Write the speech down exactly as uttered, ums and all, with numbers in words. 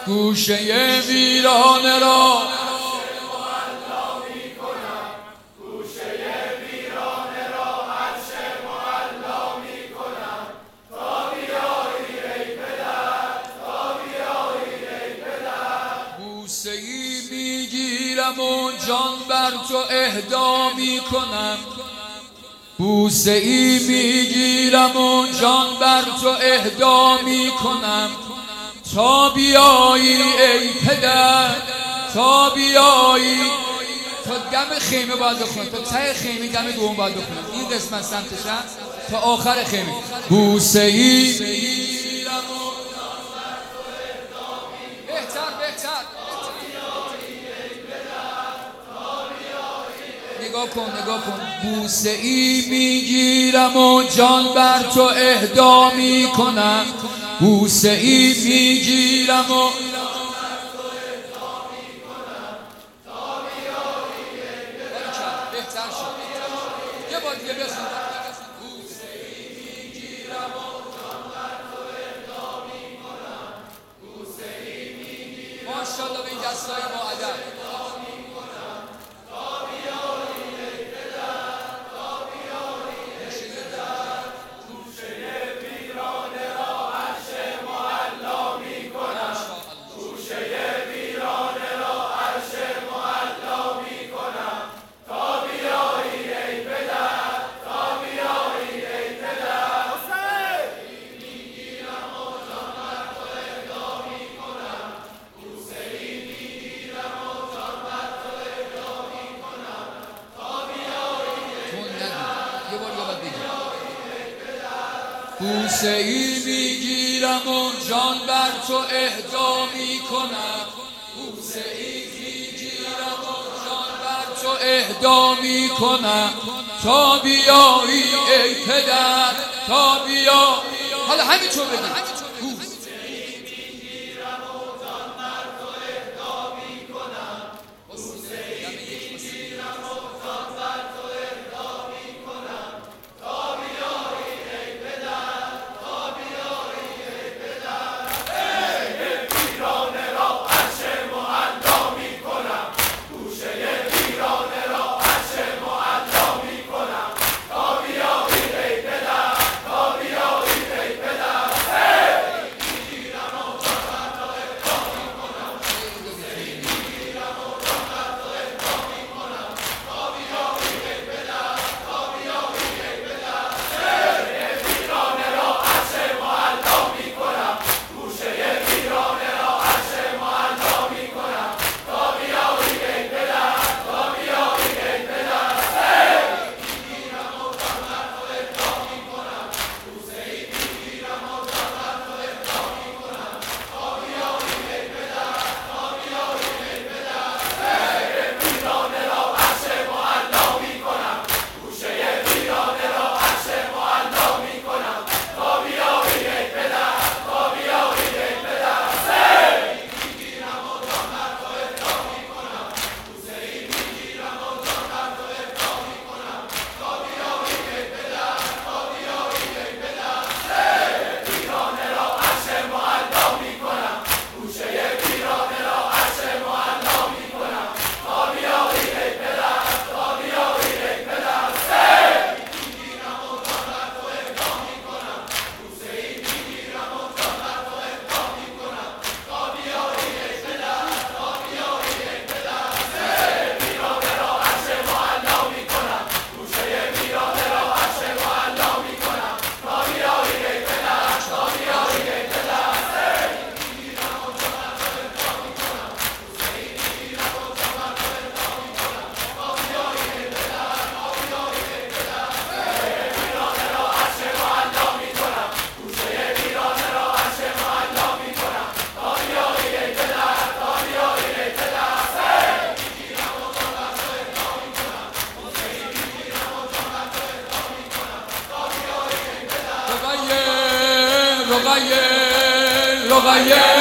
گوشه ویرانه را بوسه ای میگیرم و جان بر تو اهدا میکنم، بوسه ای میگیرم و جان بر تو اهدا میکنم، تا بیایی ای پدر، تا بیایی. تا دم خیمه باید بخونم، تا ته خیمه دم دوم باید بخونم، این قسمت سمتش هست تا آخر خیمه. بوسه ای میگیرم و جان بر تو اهدا میکنم، بهتر بهتر نگاه کن نگاه کن. بوسه ای میگیرم و جان بر تو اهدا میکنم، بوسه ای میگیرم و بهتر شد. یه بار دیگه بخون. بوسه ای میگیرم و جان بر تو اهدا میکنم، بوسه ای میگیرم. ماشاءالله به این دستای با ادب. بوسه ای میگیرم و جان بر تو اهدا میکنم، بوسه ای میگیرم و جان بر تو اهدا میکنم، تا بیایی ای پدر، تا بیا. حالا همین چون بگیم. رقیه رقیه